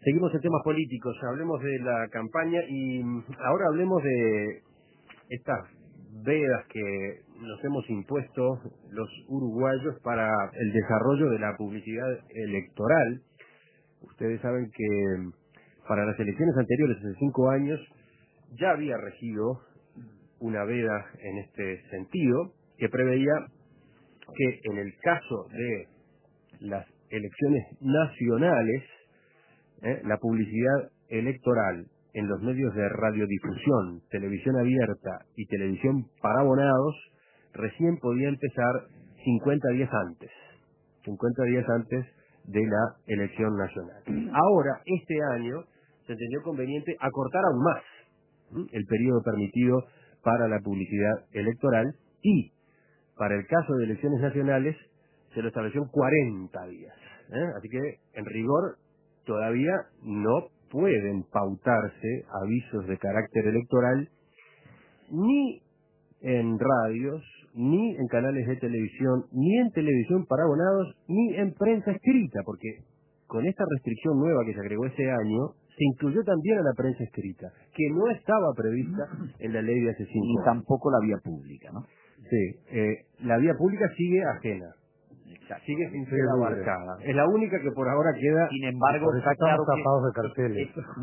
Seguimos en temas políticos, hablemos de la campaña y ahora hablemos de estas vedas que nos hemos impuesto los uruguayos para el desarrollo de la publicidad electoral. Ustedes saben que para las elecciones anteriores, hace 5 años, ya había regido una veda en este sentido, que preveía que en el caso de las elecciones nacionales, la publicidad electoral en los medios de radiodifusión, televisión abierta y televisión para abonados recién podía empezar 50 días antes de la elección nacional. Ahora, este año, se entendió conveniente acortar aún más el periodo permitido para la publicidad electoral y, para el caso de elecciones nacionales, se lo estableció en 40 días. Así que, en rigor, todavía no pueden pautarse avisos de carácter electoral ni en radios, ni en canales de televisión, ni en televisión para abonados, ni en prensa escrita, porque con esta restricción nueva que se agregó ese año, se incluyó también a la prensa escrita, que no estaba prevista en la ley de hace 5 años. Y tampoco la vía pública, ¿no? Sí, la vía pública sigue ajena. Sigue sin ser abarcada. Es la única que por ahora queda. Sin embargo, está claro tapados de carteles.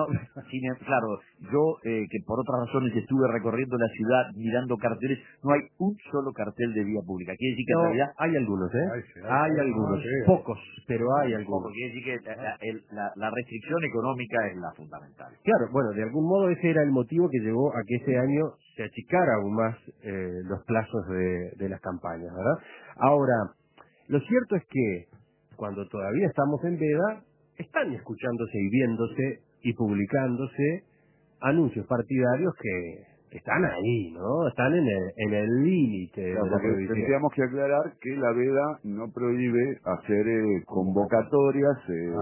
Claro, yo que por otras razones estuve recorriendo la ciudad mirando carteles, no hay un solo cartel de vía pública. Quiere decir que en realidad hay algunos, hay algunos, pocos, pero hay algunos. Quiere decir que la restricción económica es la fundamental. Claro, bueno, de algún modo ese era el motivo que llevó a que este año se achicara aún más los plazos de las campañas, ¿verdad? Ahora, lo cierto es que, cuando todavía estamos en veda, están escuchándose y viéndose y publicándose anuncios partidarios que están ahí, ¿no? Están en el límite de la prohibición. Tendríamos que aclarar que la veda no prohíbe hacer convocatorias,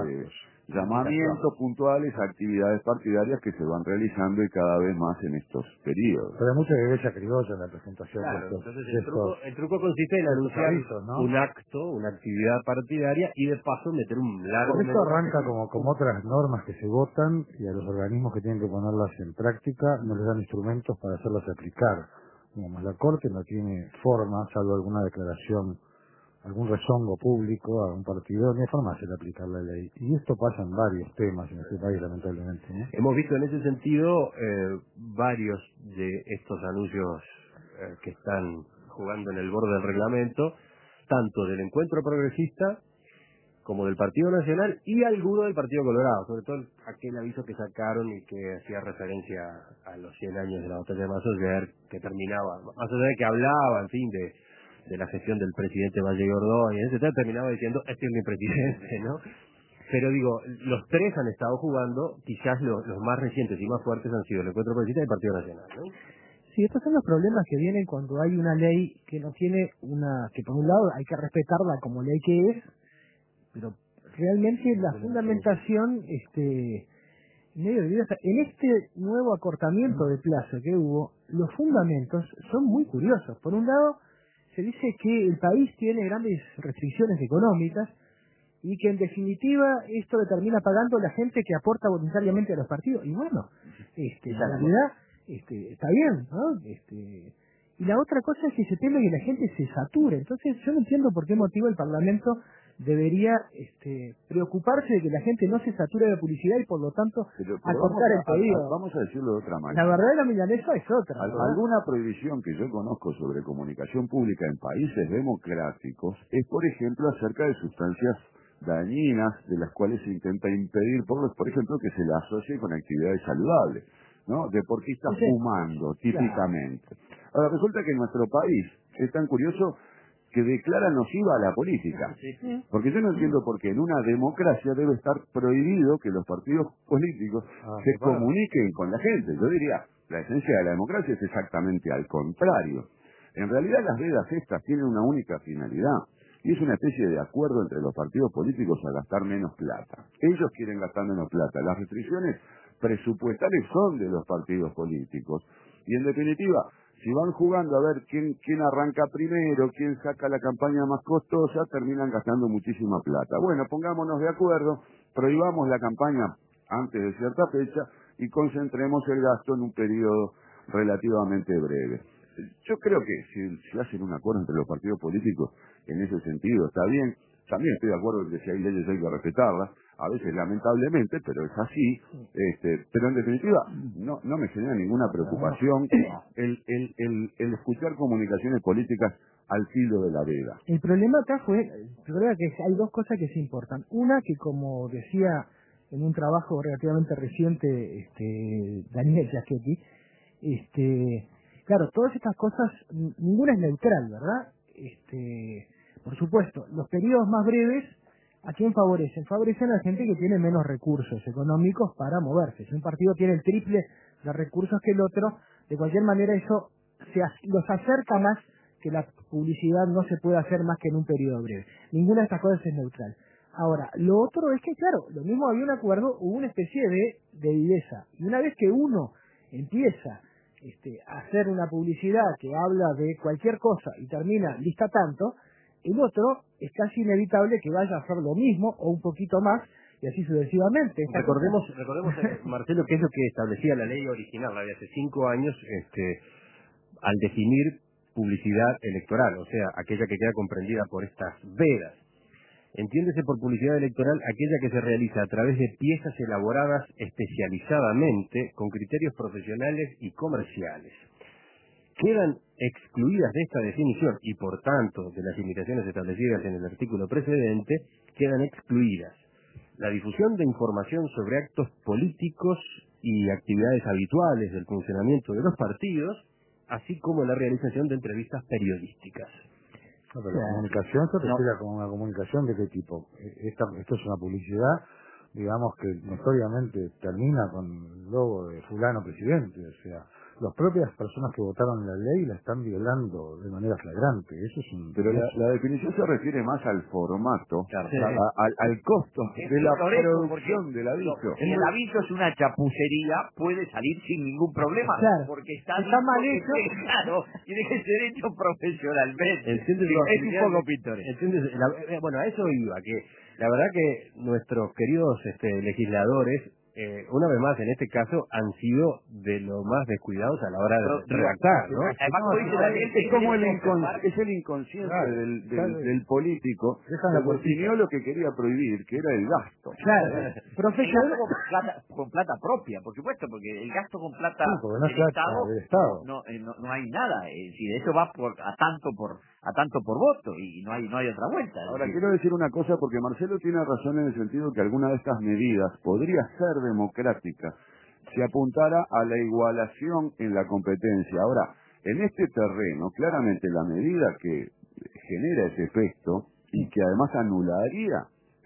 llamamientos puntuales, actividades partidarias que se van realizando y cada vez más en estos periodos. Pero hay mucha iglesia criolla en la presentación. Claro, entonces el truco consiste en anunciar avisos, ¿no? Un acto, una actividad partidaria y de paso meter un largo... Por eso arranca como otras normas que se votan y a los organismos que tienen que ponerlas en práctica no les dan instrumentos para hacerlas aplicar. Como la Corte no tiene forma, salvo alguna declaración, algún rezongo público a un partido, ni forma de hacer aplicar la ley. Y esto pasa en varios temas en este país, lamentablemente, ¿no? Hemos visto en ese sentido varios de estos anuncios que están jugando en el borde del reglamento, tanto del Encuentro Progresista como del Partido Nacional y alguno del Partido Colorado, sobre todo aquel aviso que sacaron y que hacía referencia a los 100 años de la batalla de Mazoyer, que terminaba, más allá de que hablaba, en fin, de la gestión del presidente Valle Ordóñez, etc., terminaba diciendo, este es mi presidente, ¿no? Pero digo, los tres han estado jugando, quizás los más recientes y más fuertes han sido el Encuentro Progresista y el Partido Nacional, ¿no? Sí, estos son los problemas que vienen cuando hay una ley que no tiene que por un lado hay que respetarla como ley que es, pero realmente la fundamentación, medio de vida, en este nuevo acortamiento de plazo que hubo, los fundamentos son muy curiosos. Por un lado, se dice que el país tiene grandes restricciones económicas y que en definitiva esto le termina pagando la gente que aporta voluntariamente a los partidos. Y bueno, en realidad está bien, ¿no? Y la otra cosa es que se teme que la gente se sature. Entonces yo no entiendo por qué motivo el Parlamento debería preocuparse de que la gente no se sature de publicidad y por lo tanto acortar el periodo. Vamos a decirlo de otra manera. La verdadera milanesa es otra. Alguna prohibición que yo conozco sobre comunicación pública en países democráticos es, por ejemplo, acerca de sustancias dañinas de las cuales se intenta impedir, por ejemplo, que se la asocie con actividades saludables, ¿no? Deportistas fumando, típicamente. Claro. Ahora, resulta que en nuestro país es tan curioso que declara nociva a la política. Porque yo no entiendo por qué en una democracia debe estar prohibido que los partidos políticos se comuniquen con la gente. Yo diría, la esencia de la democracia es exactamente al contrario. En realidad las vedas estas tienen una única finalidad, y es una especie de acuerdo entre los partidos políticos a gastar menos plata. Ellos quieren gastar menos plata. Las restricciones presupuestales son de los partidos políticos. Y en definitiva, si van jugando a ver quién arranca primero, quién saca la campaña más costosa, terminan gastando muchísima plata. Bueno, pongámonos de acuerdo, prohibamos la campaña antes de cierta fecha y concentremos el gasto en un periodo relativamente breve. Yo creo que si hacen un acuerdo entre los partidos políticos en ese sentido está bien. También estoy de acuerdo en que si hay leyes hay que respetarlas, a veces lamentablemente, pero es así. Pero en definitiva no me genera ninguna preocupación el escuchar comunicaciones políticas al filo de la veda. El problema acá que hay dos cosas que se importan. Una, que como decía en un trabajo relativamente reciente Daniel Giachetti, claro, todas estas cosas, ninguna es neutral, ¿verdad? Por supuesto, los periodos más breves, ¿a quién favorecen? Favorecen a la gente que tiene menos recursos económicos para moverse. Si un partido tiene el triple de recursos que el otro, de cualquier manera eso los acerca más, que la publicidad no se puede hacer más que en un periodo breve. Ninguna de estas cosas es neutral. Ahora, lo otro es que, claro, lo mismo había un acuerdo, hubo una especie de viveza. Y una vez que uno empieza a hacer una publicidad que habla de cualquier cosa y termina lista tanto, el otro es casi inevitable que vaya a hacer lo mismo o un poquito más y así sucesivamente. Recordemos Marcelo, que es lo que establecía la ley original, la de hace 5 años, al definir publicidad electoral, o sea, aquella que queda comprendida por estas vedas. Entiéndese por publicidad electoral aquella que se realiza a través de piezas elaboradas especializadamente con criterios profesionales y comerciales. Quedan excluidas de esta definición y por tanto de las limitaciones establecidas en el artículo precedente, quedan excluidas la difusión de información sobre actos políticos y actividades habituales del funcionamiento de los partidos, así como la realización de entrevistas periodísticas. No, pero la comunicación se refiere a una comunicación de qué tipo. Esto es una publicidad, digamos, que notoriamente termina con el logo de fulano presidente. O sea, las propias personas que votaron la ley la están violando de manera flagrante. Eso es un... Pero la definición se refiere más al formato, Claro, al costo de la producción del aviso. Si el aviso es una chapucería, puede salir sin ningún problema, claro, porque está mal hecho. Claro, tiene que ser hecho profesionalmente. Es un poco pintoresco. Bueno, a eso iba, que la verdad que nuestros queridos legisladores, una vez más en este caso, han sido de lo más descuidados a la hora de redactar, ¿no? Es como el inconsciente del político que definió lo que quería prohibir, que era el gasto. Claro, profesional con plata propia, por supuesto, porque el gasto con plata del Estado no hay nada. Si eso va a tanto por voto y no hay otra vuelta. Ahora quiero decir una cosa, porque Marcelo tiene razón en el sentido que alguna de estas medidas podría ser democrática si apuntara a la igualación en la competencia. Ahora, en este terreno, claramente la medida que genera ese efecto y que además anularía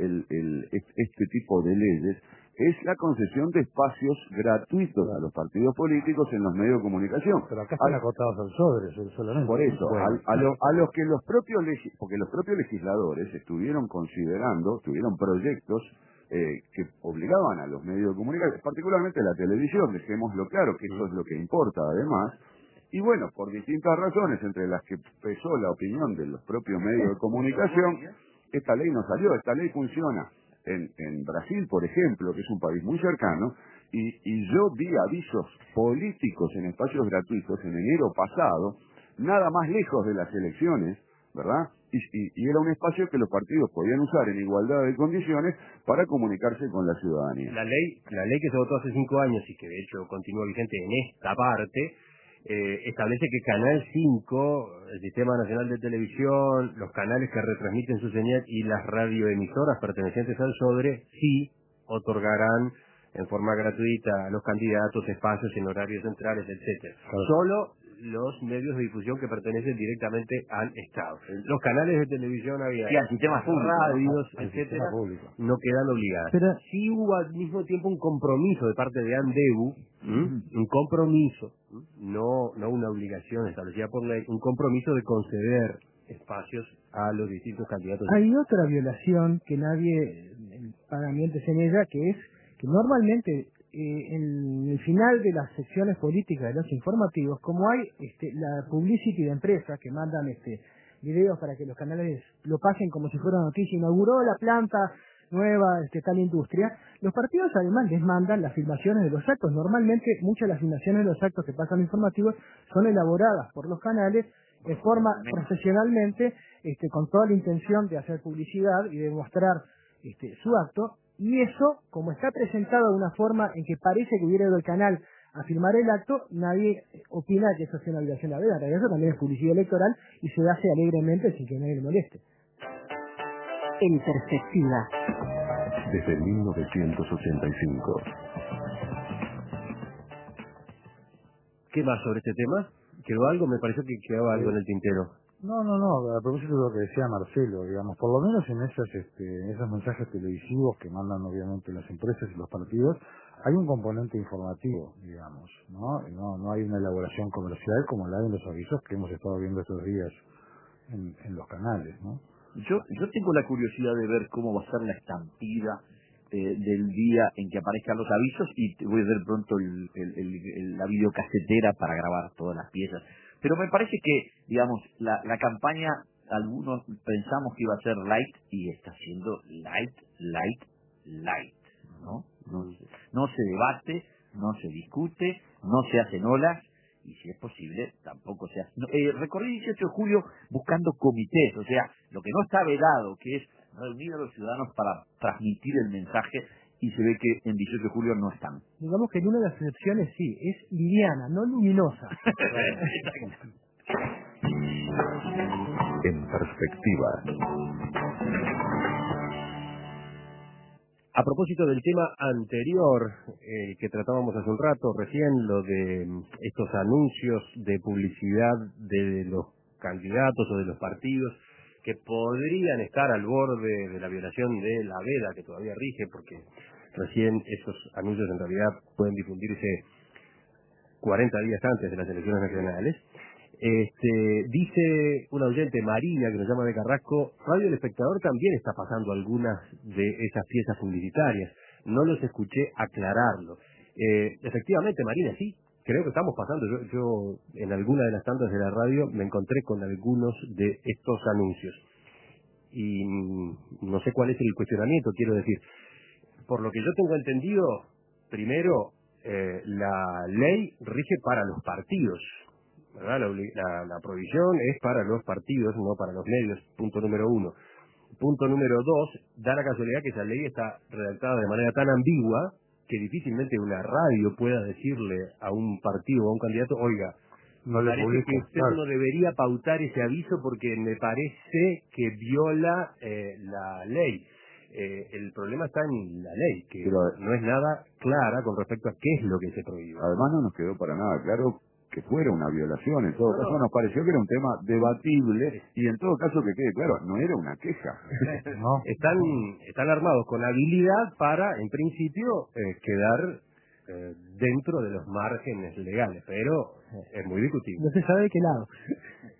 este tipo de leyes es la concesión de espacios gratuitos a los partidos políticos en los medios de comunicación. Pero acá están acotados al sobre, solamente. Por eso, a los que los propios legisladores estuvieron proyectos que obligaban a los medios de comunicación, particularmente la televisión, dejémoslo claro, que eso es lo que importa además, y bueno, por distintas razones, entre las que pesó la opinión de los propios medios de comunicación, esta ley no salió. Esta ley funciona en Brasil, por ejemplo, que es un país muy cercano, y yo vi avisos políticos en espacios gratuitos en enero pasado, nada más lejos de las elecciones, ¿verdad? Y era un espacio que los partidos podían usar en igualdad de condiciones para comunicarse con la ciudadanía. La ley que se votó hace 5 años y que de hecho continúa vigente en esta parte, establece que Canal 5, el Sistema Nacional de Televisión, los canales que retransmiten su señal y las radioemisoras pertenecientes al SODRE sí otorgarán en forma gratuita a los candidatos espacios en horarios centrales, etcétera. Claro. Solo los medios de difusión que pertenecen directamente al Estado. Los canales de televisión abiertos, al sistema público, radios, etcétera, no quedan obligados. Pero sí hubo al mismo tiempo un compromiso de parte de ANDEVU, un compromiso, no una obligación establecida por ley, un compromiso de conceder espacios a los distintos candidatos. Hay otra violación que nadie paga mientes en ella, que es que normalmente en el final de las secciones políticas de los informativos, como hay la publicity de empresas que mandan videos para que los canales lo pasen como si fuera una noticia, inauguró la planta nueva tal industria, los partidos además les mandan las filmaciones de los actos. Normalmente muchas de las filmaciones de los actos que pasan informativos son elaboradas por los canales de forma profesionalmente, con toda la intención de hacer publicidad y de mostrar su acto, y eso, como está presentado de una forma en que parece que hubiera ido el canal a filmar el acto, nadie opina que eso sea una violación de la veda. En realidad eso también es publicidad electoral y se hace alegremente sin que nadie le moleste. En perspectiva. Desde 1985. ¿Qué más sobre este tema? ¿Quedó algo? Me pareció que quedaba algo en el tintero. No, a propósito de lo que decía Marcelo, digamos, por lo menos en esos mensajes televisivos que mandan obviamente las empresas y los partidos, hay un componente informativo, digamos, ¿no? No hay una elaboración comercial como la hay en los avisos que hemos estado viendo estos días en los canales, ¿no? Yo tengo la curiosidad de ver cómo va a ser la estampida del día en que aparezcan los avisos, y voy a ver pronto la videocasetera para grabar todas las piezas. Pero me parece que, digamos, la campaña, algunos pensamos que iba a ser light y está siendo light, ¿no? No se debate, no se discute, no se hacen olas, y si es posible, tampoco se hace. Recorrí 18 de julio buscando comités, o sea, lo que no está vedado, que es reunir a los ciudadanos para transmitir el mensaje, y se ve que en 18 de julio no están. Digamos que en una de las excepciones sí, es liviana, no luminosa. En perspectiva. A propósito del tema anterior que tratábamos hace un rato, recién, lo de estos anuncios de publicidad de los candidatos o de los partidos que podrían estar al borde de la violación de la veda que todavía rige, porque recién esos anuncios en realidad pueden difundirse 40 días antes de las elecciones nacionales. Dice una oyente, María, que nos llama de Carrasco, Radio El Espectador también está pasando algunas de esas piezas publicitarias. No los escuché aclararlo. Efectivamente, Marina, sí, creo que estamos pasando. Yo en alguna de las tandas de la radio me encontré con algunos de estos anuncios. Y no sé cuál es el cuestionamiento, quiero decir. Por lo que yo tengo entendido, primero, la ley rige para los partidos, ¿verdad? La prohibición es para los partidos, no para los medios, punto número 1. Punto número 2, da la casualidad que esa ley está redactada de manera tan ambigua que difícilmente una radio pueda decirle a un partido o a un candidato, oiga, No me le parece publico, que usted claro. no debería pautar ese aviso porque me parece que viola la ley. El problema está en la ley, que Pero, no es nada clara con respecto a qué es lo que se prohíbe. además no nos quedó para nada claro que fuera una violación. En todo caso nos pareció que era un tema debatible, y en todo caso que quede claro, no era una queja. ¿No? Están armados con habilidad para, en principio, quedar dentro de los márgenes legales, pero es muy discutible. No se sabe de qué lado.